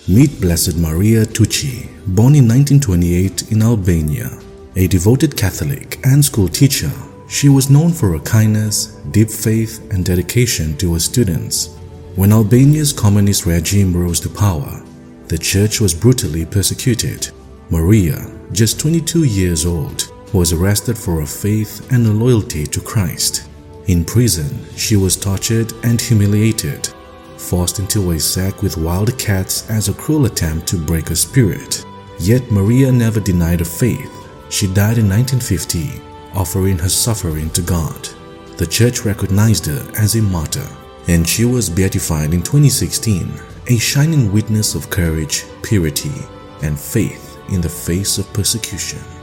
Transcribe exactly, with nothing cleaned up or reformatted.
Meet Blessed Maria Tucci, born in nineteen twenty-eight in Albania. A devoted Catholic and school teacher, she was known for her kindness, deep faith, and dedication to her students. When Albania's communist regime rose to power, the church was brutally persecuted. Maria, just twenty-two years old, was arrested for her faith and her loyalty to Christ. In prison, she was tortured and humiliated, forced into a sack with wild cats as a cruel attempt to break her spirit. Yet Maria never denied her faith. She died in nineteen fifty, offering her suffering to God. The church recognized her as a martyr, and she was beatified in twenty sixteen, a shining witness of courage, purity, and faith in the face of persecution.